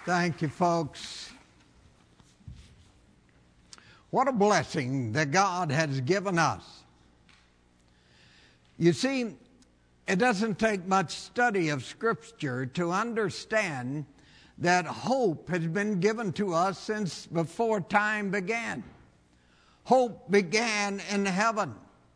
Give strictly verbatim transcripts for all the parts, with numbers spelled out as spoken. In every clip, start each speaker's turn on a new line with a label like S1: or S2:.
S1: Thank you, folks. What a blessing that God has given us. You see, it doesn't take much study of Scripture to understand that hope has been given to us since before time began. Hope began in heaven.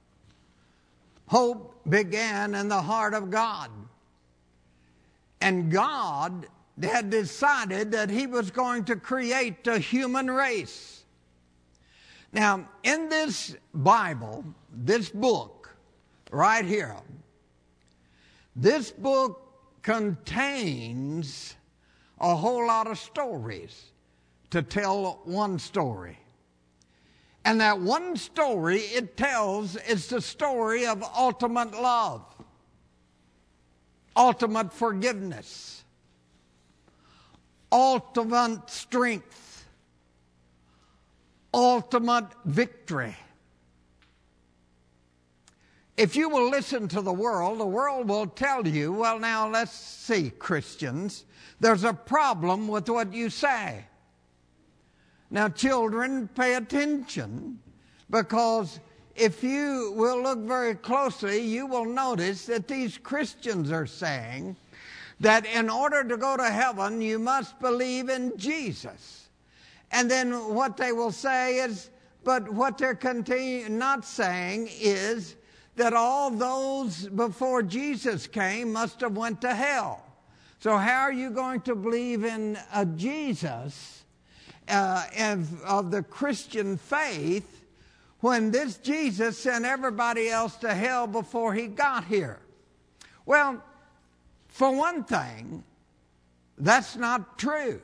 S1: Hope began in the heart of God. And God had decided that He was going to create a human race. Now, in this Bible, this book right here, this book contains a whole lot of stories to tell one story. And that one story it tells is the story of ultimate love, ultimate forgiveness, ultimate strength, ultimate victory. If you will listen to the world, the world will tell you, well, now let's see, Christians, there's a problem with what you say. Now, children, pay attention, because if you will look very closely, you will notice that these Christians are saying that in order to go to heaven, you must believe in Jesus. And then what they will say is, but what they're continue, not saying is that all those before Jesus came must have went to hell. So how are you going to believe in a Jesus uh, of, of the Christian faith when this Jesus sent everybody else to hell before He got here? Well, for one thing, that's not true.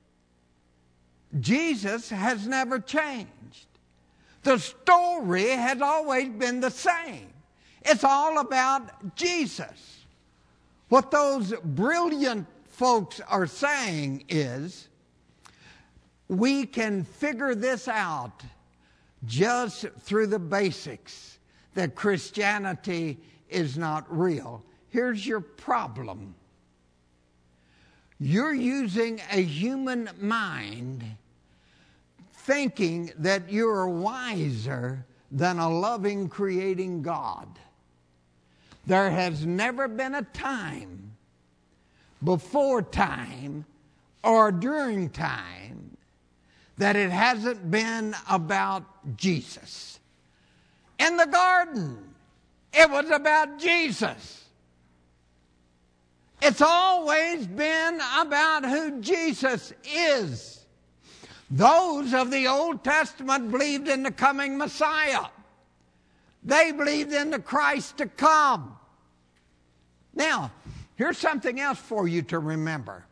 S1: Jesus has never changed. The story has always been the same. It's all about Jesus. What those brilliant folks are saying is, we can figure this out just through the basics, that Christianity is not real. Here's your problem. You're using a human mind thinking that you're wiser than a loving, creating God. There has never been a time, before time or during time, that it hasn't been about Jesus. In the garden, it was about Jesus. It's always been about who Jesus is. Those of the Old Testament believed in the coming Messiah. They believed in the Christ to come. Now, here's something else for you to remember.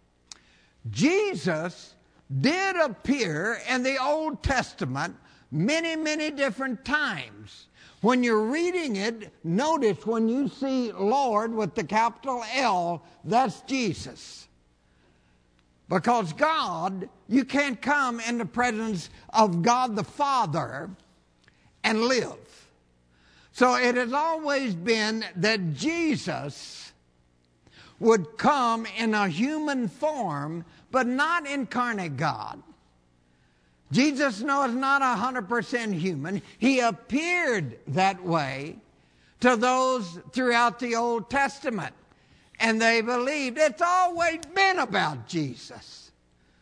S1: Jesus did appear in the Old Testament many, many different times. When you're reading it, notice when you see Lord with the capital L, that's Jesus. Because God, you can't come in the presence of God the Father and live. So it has always been that Jesus would come in a human form, but not incarnate God. Jesus no, is not one hundred percent human. He appeared that way to those throughout the Old Testament. And they believed it's always been about Jesus.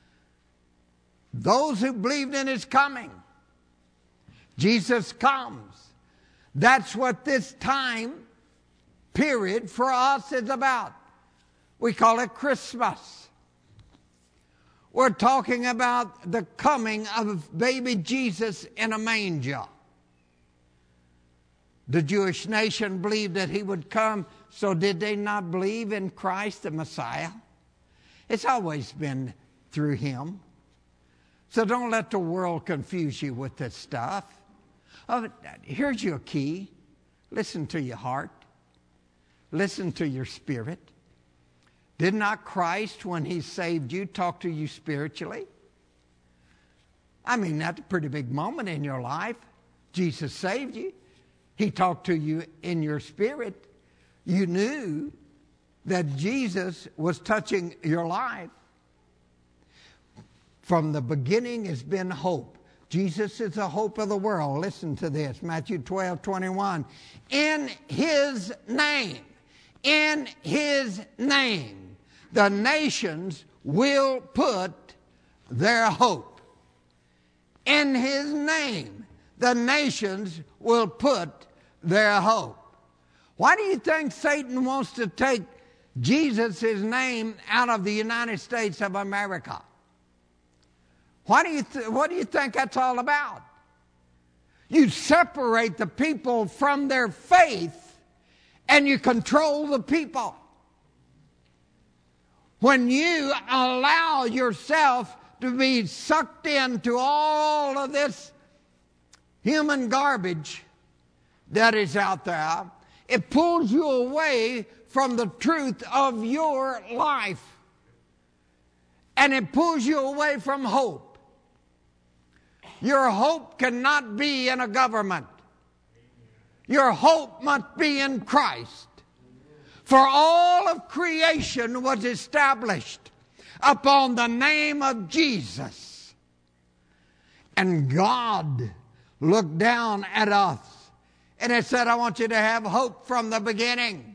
S1: Those who believed in His coming. Jesus comes. That's what this time period for us is about. We call it Christmas. We're talking about the coming of baby Jesus in a manger. The Jewish nation believed that He would come, so did they not believe in Christ the Messiah? It's always been through Him. So don't let the world confuse you with this stuff. Oh, here's your key. Listen to your heart. Listen to your spirit. Did not Christ, when He saved you, talk to you spiritually? I mean, that's a pretty big moment in your life. Jesus saved you. He talked to you in your spirit. You knew that Jesus was touching your life. From the beginning has been hope. Jesus is the hope of the world. Listen to this, Matthew twelve twenty-one. In his name, in his name, the nations will put their hope. In his name, the nations will put their hope. Why do you think Satan wants to take Jesus' name out of the United States of America? Why do you th- what do you think that's all about? You separate the people from their faith and you control the people. When you allow yourself to be sucked into all of this human garbage that is out there, it pulls you away from the truth of your life. And it pulls you away from hope. Your hope cannot be in a government. Your hope must be in Christ. For all of creation was established upon the name of Jesus. And God looked down at us and it said, I want you to have hope from the beginning.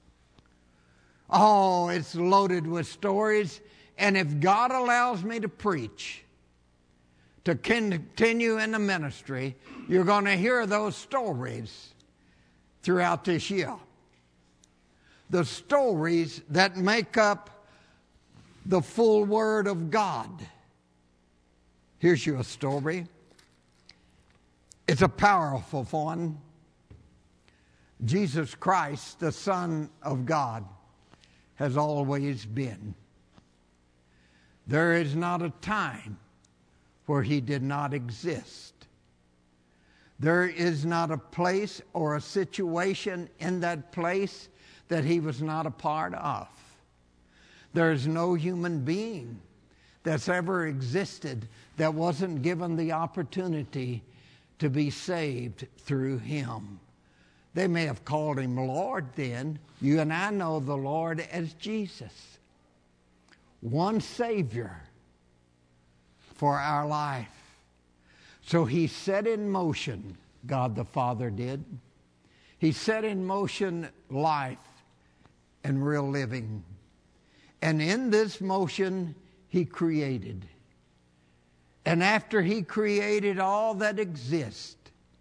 S1: Oh, it's loaded with stories. And if God allows me to preach, to continue in the ministry, you're going to hear those stories throughout this year. The stories that make up the full Word of God. Here's your story. It's a powerful one. Jesus Christ, the Son of God, has always been. There is not a time where he did not exist. There is not a place or a situation in that place that he was not a part of. There is no human being that's ever existed that wasn't given the opportunity to be saved through him. They may have called him Lord then. You and I know the Lord as Jesus. One Savior for our life. So he set in motion, God the Father did. He set in motion life and real living. And in this motion, he created. And after he created all that exists,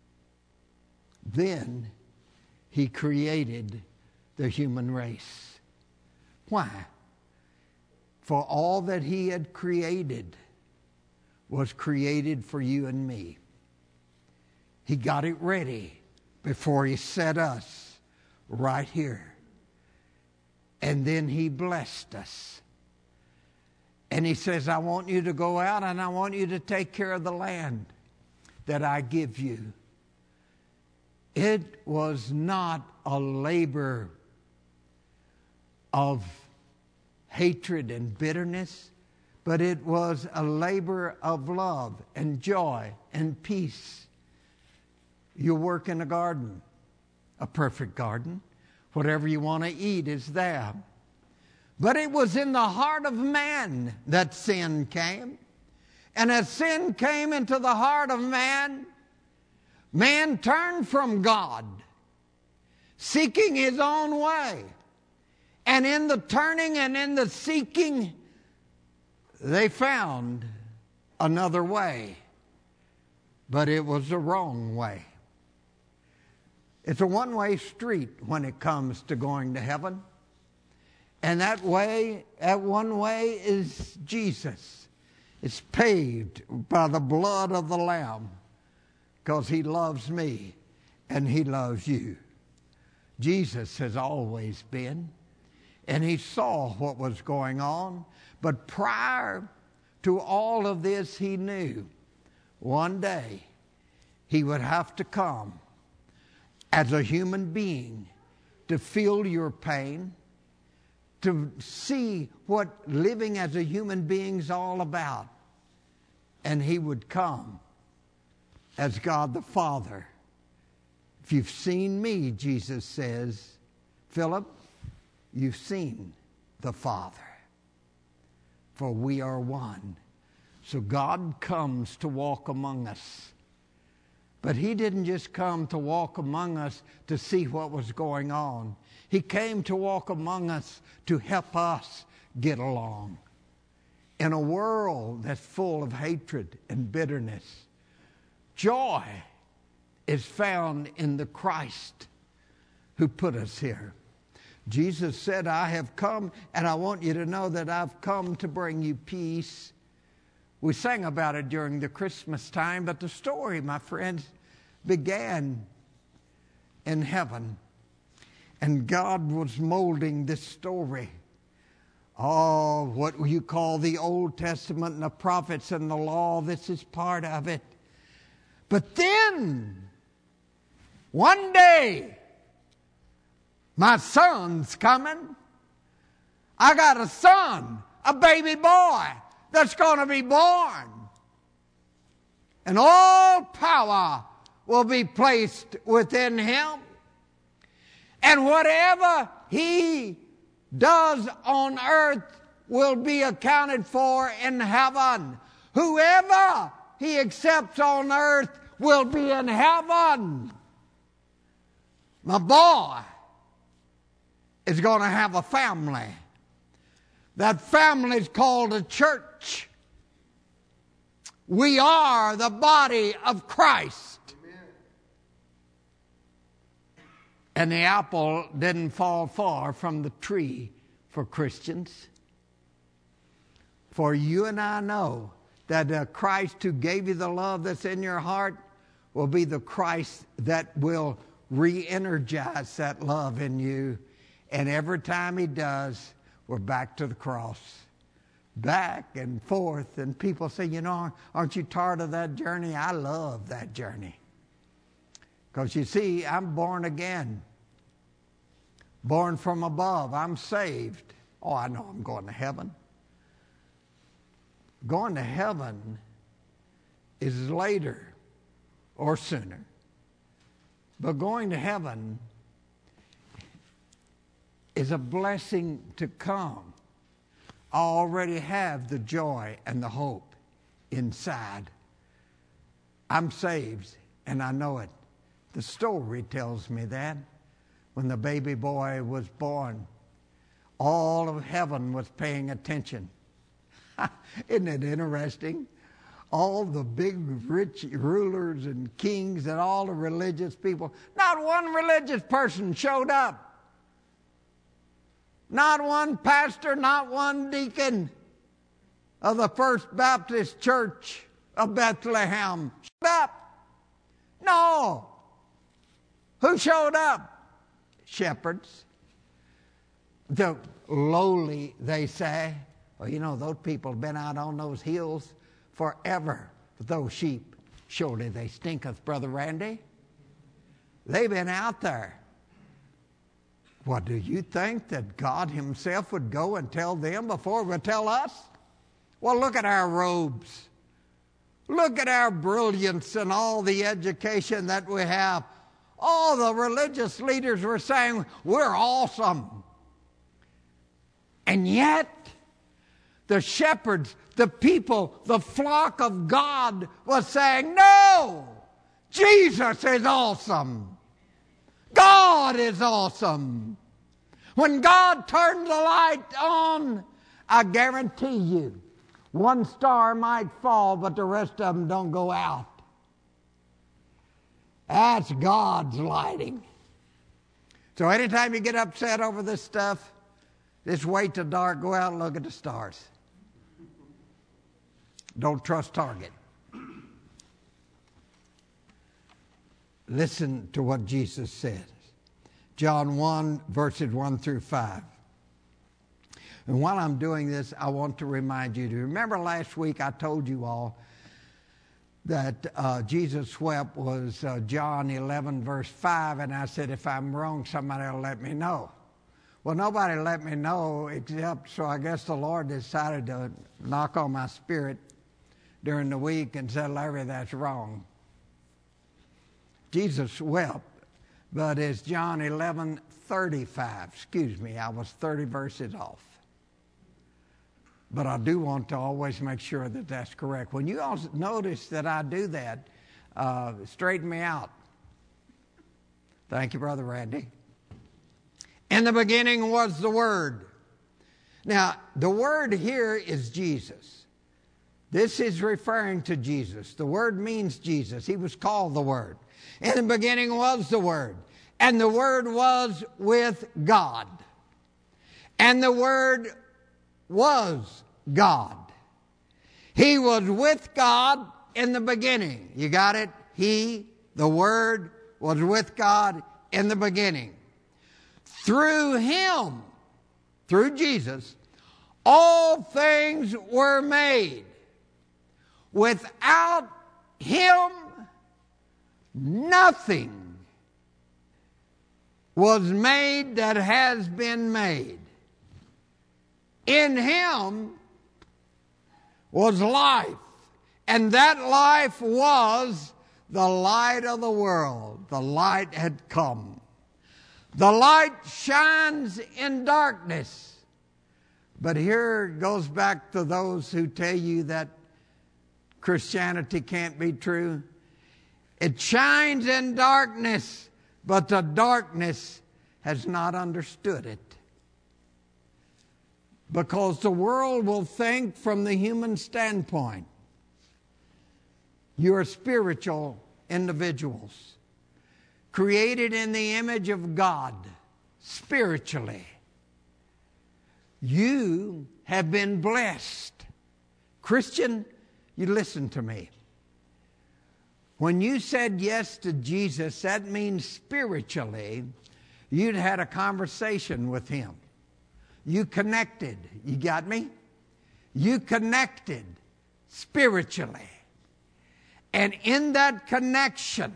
S1: then he created the human race. Why? For all that he had created was created for you and me. He got it ready before he set us right here. And then he blessed us. And he says, I want you to go out and I want you to take care of the land that I give you. It was not a labor of hatred and bitterness, but it was a labor of love and joy and peace. You work in a garden, a perfect garden. Whatever you want to eat is there. But it was in the heart of man that sin came. And as sin came into the heart of man, man turned from God, seeking his own way. And in the turning and in the seeking, they found another way. But it was the wrong way. It's a one-way street when it comes to going to heaven. And that way, that one way is Jesus. It's paved by the blood of the Lamb because he loves me and he loves you. Jesus has always been, and he saw what was going on. But prior to all of this, he knew one day he would have to come as a human being to feel your pain, to see what living as a human being is all about. And he would come as God the Father. If you've seen me, Jesus says, Philip, you've seen the Father. For we are one. So God comes to walk among us. But he didn't just come to walk among us to see what was going on. He came to walk among us to help us get along. In a world that's full of hatred and bitterness, joy is found in the Christ who put us here. Jesus said, I have come, and I want you to know that I've come to bring you peace. We sang about it during the Christmas time, but the story, my friends, began in heaven. And God was molding this story. Oh, what you call the Old Testament and the prophets and the law, this is part of it. But then, one day, my son's coming. I got a son, a baby boy that's going to be born. And all power will be placed within him. And whatever he does on earth will be accounted for in heaven. Whoever he accepts on earth will be in heaven. My boy is going to have a family. That family is called a church. We are the body of Christ. Amen. And the apple didn't fall far from the tree for Christians. For you and I know that the Christ who gave you the love that's in your heart will be the Christ that will re-energize that love in you. And every time he does, we're back to the cross. Back and forth. And people say, you know, aren't you tired of that journey? I love that journey. Because you see, I'm born again. Born from above. I'm saved. Oh, I know I'm going to heaven. Going to heaven is later or sooner. But going to heaven is a blessing to come. I already have the joy and the hope inside. I'm saved, and I know it. The story tells me that. When the baby boy was born, all of heaven was paying attention. Isn't it interesting? All the big rich rulers and kings and all the religious people, not one religious person showed up. Not one pastor, not one deacon of the First Baptist Church of Bethlehem showed up. No. Who showed up? Shepherds. The lowly, they say. Well, you know, those people have been out on those hills forever. But those sheep, surely they stinketh, Brother Randy. They've been out there. What, do you think that God himself would go and tell them before he would tell us? Well, look at our robes. Look at our brilliance and all the education that we have. All the religious leaders were saying, we're awesome. And yet, the shepherds, the people, the flock of God was saying, no, Jesus is awesome. God is awesome. When God turned the light on, I guarantee you, one star might fall, but the rest of them don't go out. That's God's lighting. So anytime you get upset over this stuff, just wait till dark, go out and look at the stars. Don't trust Target. Listen to what Jesus said. John one, verses one through five. And while I'm doing this, I want to remind you to remember last week I told you all that uh, Jesus wept was uh, John eleven, verse five, and I said, if I'm wrong, somebody will let me know. Well, nobody let me know except, so I guess the Lord decided to knock on my spirit during the week and said, Larry, that's wrong. Jesus wept, but it's John eleven thirty-five. Excuse me, I was thirty verses off. But I do want to always make sure that that's correct. When you all notice that I do that, uh, straighten me out. Thank you, Brother Randy. In the beginning was the Word. Now, the Word here is Jesus. This is referring to Jesus. The Word means Jesus. He was called the Word. In the beginning was the Word. And the Word was with God. And the Word was God. He was with God in the beginning. You got it? He, the Word, was with God in the beginning. Through Him, through Jesus, all things were made. Without Him, nothing was made that has been made. In Him was life, and that life was the light of the world. The light had come. The light shines in darkness. But here it goes back to those who tell you that Christianity can't be true. It shines in darkness, but the darkness has not understood it. Because the world will think from the human standpoint. You are spiritual individuals, created in the image of God, spiritually. You have been blessed. Christian, you listen to me. When you said yes to Jesus, that means spiritually, you'd had a conversation with Him. You connected. You got me? You connected spiritually. And in that connection,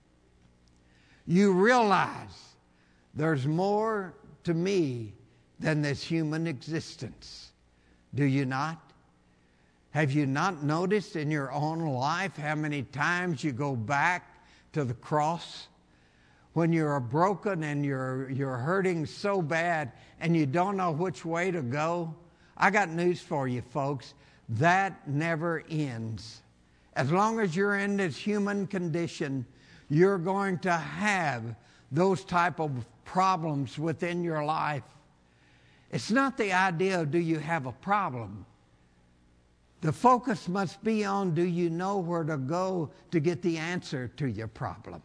S1: you realize there's more to me than this human existence. Do you not? Have you not noticed in your own life how many times you go back to the cross? When you're broken and you're, you're hurting so bad and you don't know which way to go, I got news for you, folks. That never ends. As long as you're in this human condition, you're going to have those type of problems within your life. It's not the idea of do you have a problem. The focus must be on do you know where to go to get the answer to your problem.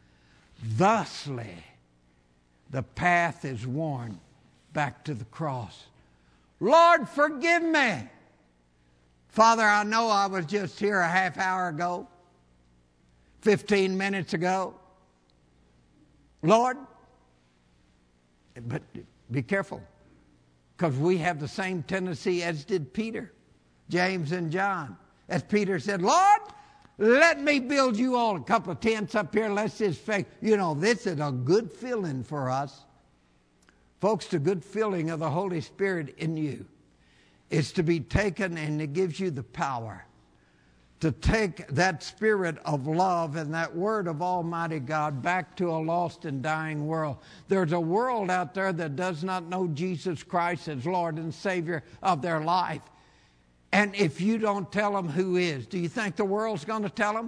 S1: Thusly, the path is worn back to the cross. Lord, forgive me. Father, I know I was just here a half hour ago, fifteen minutes ago. Lord, but be careful, because we have the same tendency as did Peter, James, and John. As Peter said, Lord, let me build you all a couple of tents up here. Let's just faith. You know, this is a good feeling for us. Folks, the good feeling of the Holy Spirit in you is to be taken, and it gives you the power to take that spirit of love and that word of Almighty God back to a lost and dying world. There's a world out there that does not know Jesus Christ as Lord and Savior of their life. And if you don't tell them who is, do you think the world's going to tell them?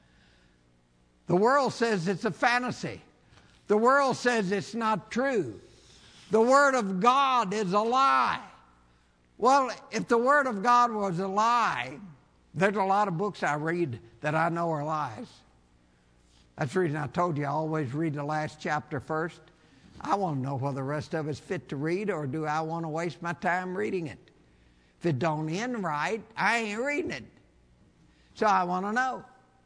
S1: The world says it's a fantasy. The world says it's not true. The Word of God is a lie. Well, if the Word of God was a lie, there's a lot of books I read that I know are lies. That's the reason I told you I always read the last chapter first. I want to know whether the rest of it's fit to read, or do I want to waste my time reading it. If it don't end right, I ain't reading it. So I want to know.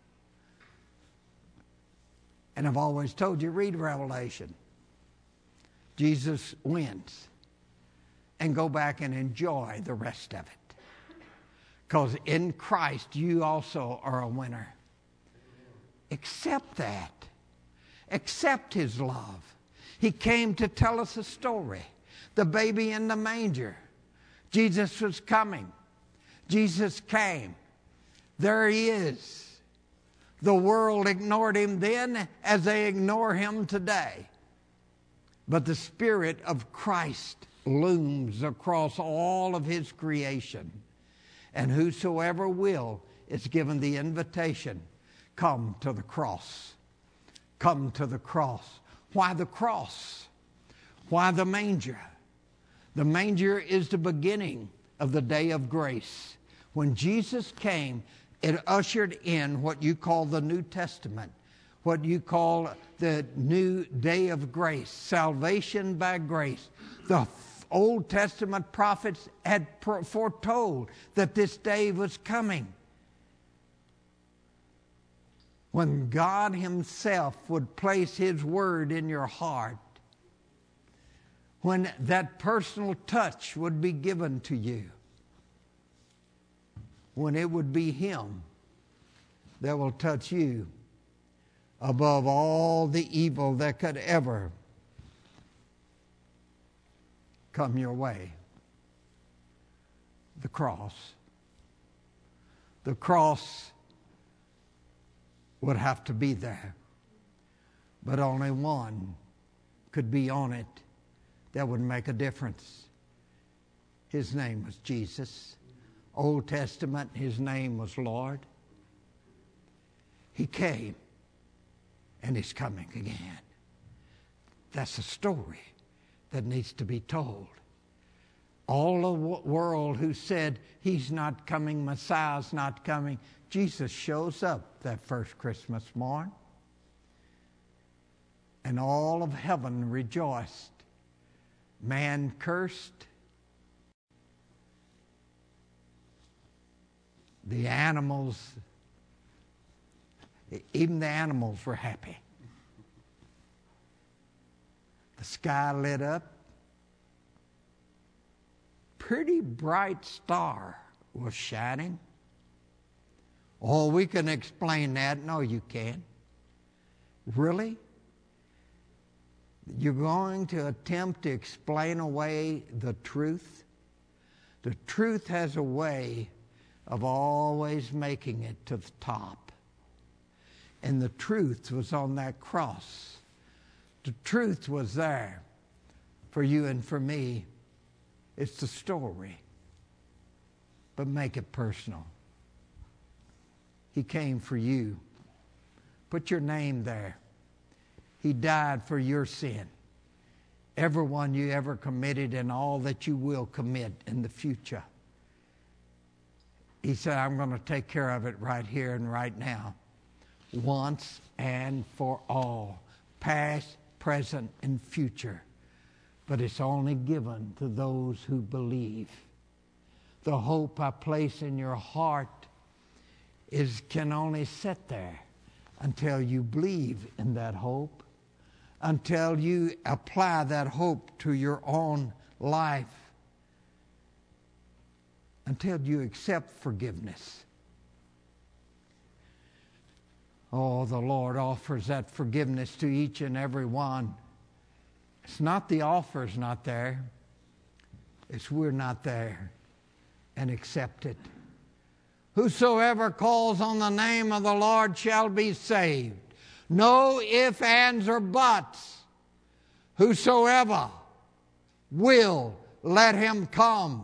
S1: And I've always told you, read Revelation. Jesus wins. And go back and enjoy the rest of it. Because in Christ, you also are a winner. Accept that. Accept His love. He came to tell us a story. The baby in the manger. Jesus was coming. Jesus came. There He is. The world ignored Him then as they ignore Him today. But the Spirit of Christ looms across all of his creation. And whosoever will is given the invitation, come to the cross. Come to the cross. Why the cross? Why the manger? The manger is the beginning of the day of grace. When Jesus came, it ushered in what you call the New Testament, what you call the new day of grace, salvation by grace. The Old Testament prophets had foretold that this day was coming, when God himself would place his word in your heart, when that personal touch would be given to you, when it would be him that will touch you above all the evil that could ever come your way. The cross. The cross would have to be there, but only one could be on it that would make a difference. His name was Jesus. Old Testament, his name was Lord. He came, and he's coming again. That's a story that needs to be told. All the world who said he's not coming, Messiah's not coming, Jesus shows up that first Christmas morn, and all of heaven rejoiced. Man cursed, the animals, even the animals were happy. The sky lit up. Pretty bright star was shining. Oh, we can explain that. No, you can't. Really? You're going to attempt to explain away the truth? The truth has a way of always making it to the top. And the truth was on that cross. The truth was there for you and for me. It's the story. But make it personal. He came for you. Put your name there. He died for your sin. Every one you ever committed and all that you will commit in the future. He said, I'm going to take care of it right here and right now. Once and for all. Past, present, and future. But it's only given to those who believe. The hope I place in your heart is can only sit there until you believe in that hope, until you apply that hope to your own life, until you accept forgiveness. Oh, the Lord offers that forgiveness to each and every one. It's not the offer's not there. It's we're not there and accept it. Whosoever calls on the name of the Lord shall be saved. No ifs, ands, or buts. Whosoever will, let him come.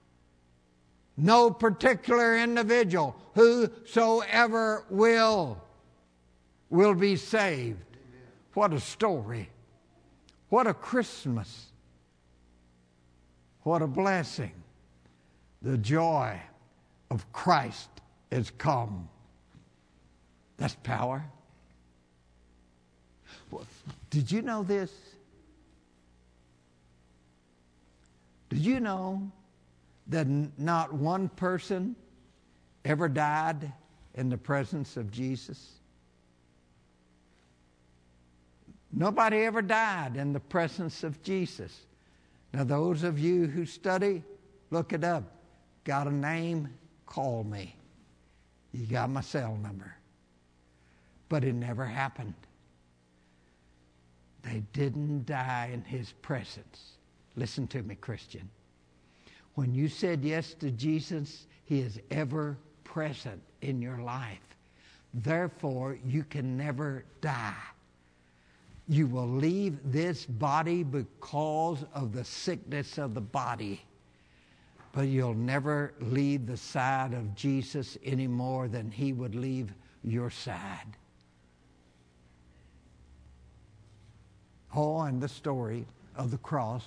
S1: No particular individual. Whosoever will, will be saved. What a story. What a Christmas. What a blessing. The joy of Christ is come. That's power. Did you know this? Did you know that not one person ever died in the presence of Jesus? Nobody ever died in the presence of Jesus. Now, those of you who study, look it up. Got a name? Call me. You got my cell number. But it never happened. They didn't die in his presence. Listen to me, Christian. When you said yes to Jesus, he is ever present in your life. Therefore, you can never die. You will leave this body because of the sickness of the body, but you'll never leave the side of Jesus any more than he would leave your side. Oh, and the story of the cross.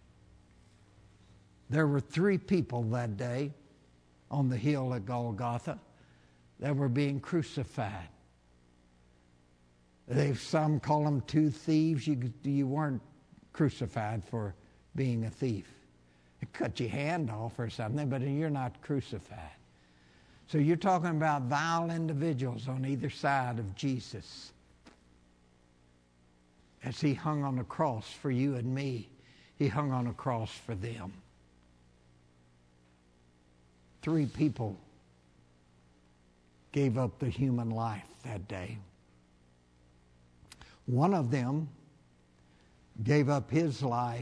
S1: There were three people that day on the hill at Golgotha that were being crucified. They, some call them two thieves. You, you weren't crucified for being a thief. It cut your hand off or something, but you're not crucified. So you're talking about vile individuals on either side of Jesus as he hung on the cross for you and me. He hung on a cross for them. Three people gave up the human life that day. One of them gave up his life,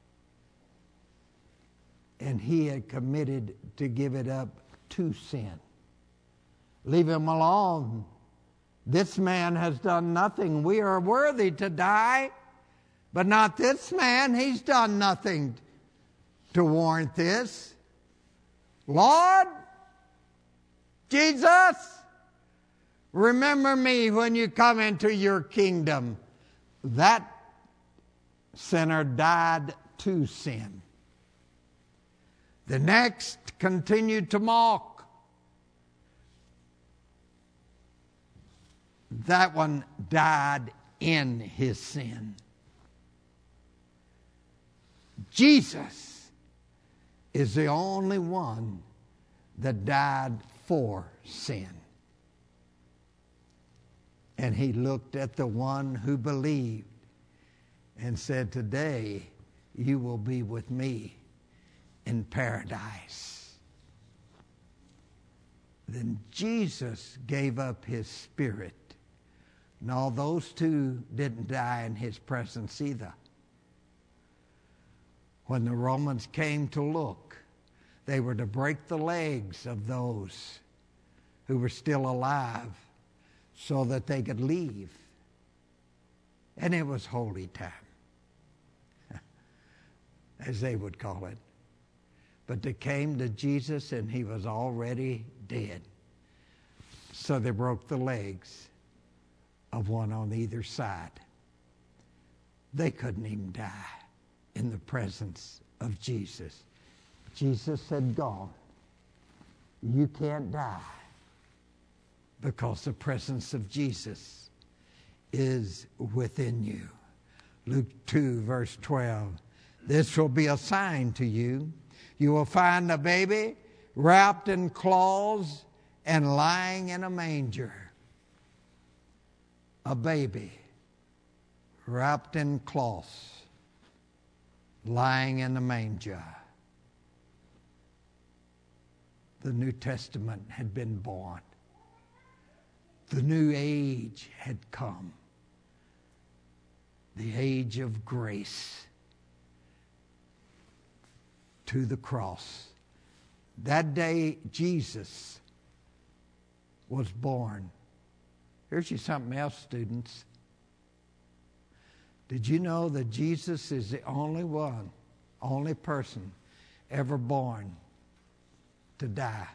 S1: and he had committed to give it up to sin. Leave him alone. This man has done nothing. We are worthy to die, but not this man. He's done nothing to warrant this. Lord, Jesus, remember me when you come into your kingdom. That sinner died to sin. The next continued to mock. That one died in his sin. Jesus is the only one that died for sin. And he looked at the one who believed and said, today you will be with me in paradise. Then Jesus gave up his spirit. No, those two didn't die in his presence either. When the Romans came to look, they were to break the legs of those who were still alive so that they could leave. And it was holy time, as they would call it. But they came to Jesus and he was already dead. So they broke the legs of one on either side. They couldn't even die in the presence of Jesus. Jesus said, God, you can't die because the presence of Jesus is within you. Luke two, verse twelve. This will be a sign to you. You will find a baby wrapped in cloths and lying in a manger. A baby wrapped in cloths, lying in a manger. The New Testament had been born. The new age had come. The age of grace to the cross. That day, Jesus was born. Here's you something else, students. Did you know that Jesus is the only one, only person ever born to die?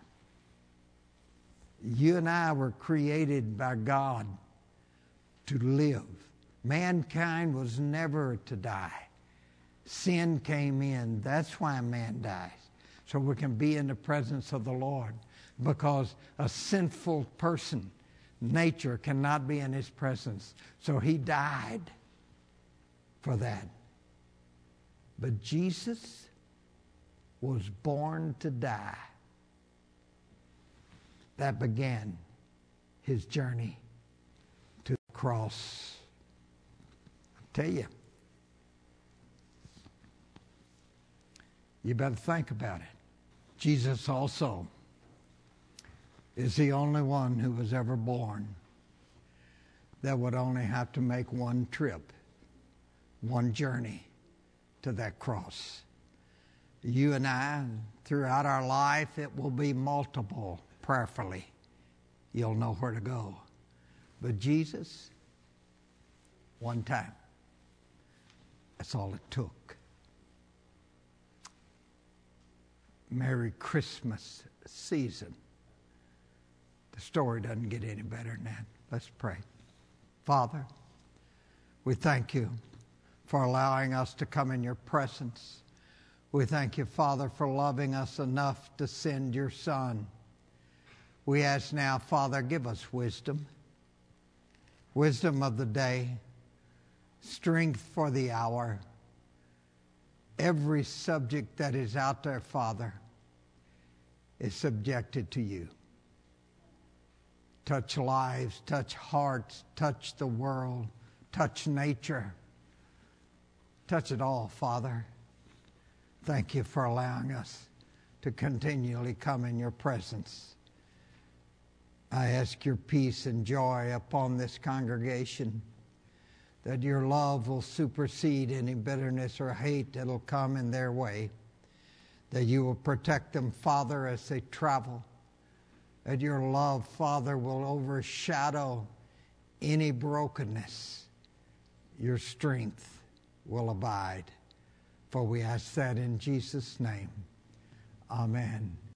S1: You and I were created by God to live. Mankind was never to die. Sin came in. That's why man dies. So we can be in the presence of the Lord. Because a sinful person, nature, cannot be in his presence. So he died for that. But Jesus was born to die. That began his journey to the cross. I tell you, you better think about it. Jesus also is the only one who was ever born that would only have to make one trip, one journey to that cross. You and I, throughout our life, it will be multiple, prayerfully. You'll know where to go. But Jesus, one time. That's all it took. Merry Christmas season. The story doesn't get any better than that. Let's pray. Father, we thank you for allowing us to come in your presence. We thank you, Father, for loving us enough to send your Son. We ask now, Father, give us wisdom, wisdom of the day, strength for the hour. Every subject that is out there, Father, is subjected to you. Touch lives, touch hearts, touch the world, touch nature. Touch it all, Father. Thank you for allowing us to continually come in your presence. I ask your peace and joy upon this congregation, that your love will supersede any bitterness or hate that will come in their way, that you will protect them, Father, as they travel, that your love, Father, will overshadow any brokenness. Your strength will abide. For we ask that in Jesus' name. Amen.